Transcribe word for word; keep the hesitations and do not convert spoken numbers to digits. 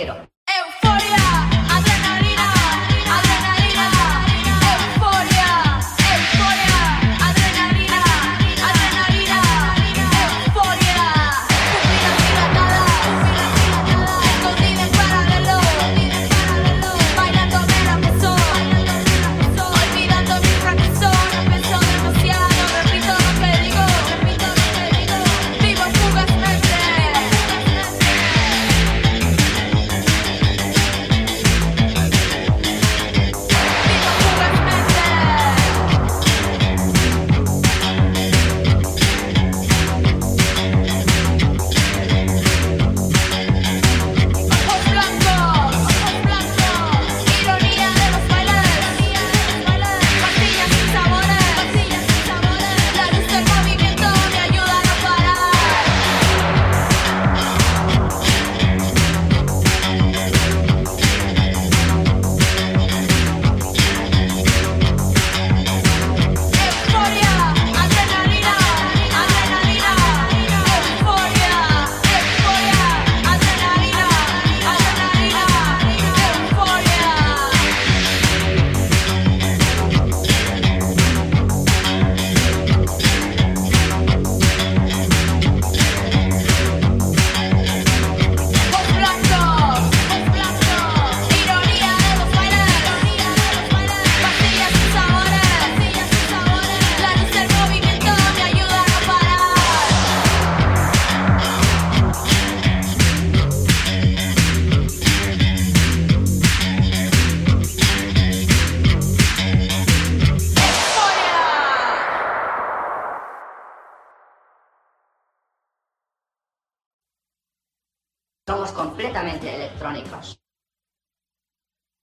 quiero. Euforia, adrenalina, adrenalina, euforia, euforia, adrenalina, adrenalina, euforia, pupilas dilatadas, escondida en paralelo, bailando me la pasó, olvidando mi fracaso, no pienso demasiado, repito lo que digo, vivo fugazmente. Ojos blancos, ojos blancos, ironía de los bailes, pastillas sin sabores, la luz del movimiento me ayuda a no parar. Euforia, adrenalina, adrenalina, euforia, euforia, adrenalina, adrenalina, euforia. Ojos blancos, ojos blancos, ironía de los bailes, pastillas sin sabores, la luz del movimiento me ayuda a no parar. Somos completamente electrónicos.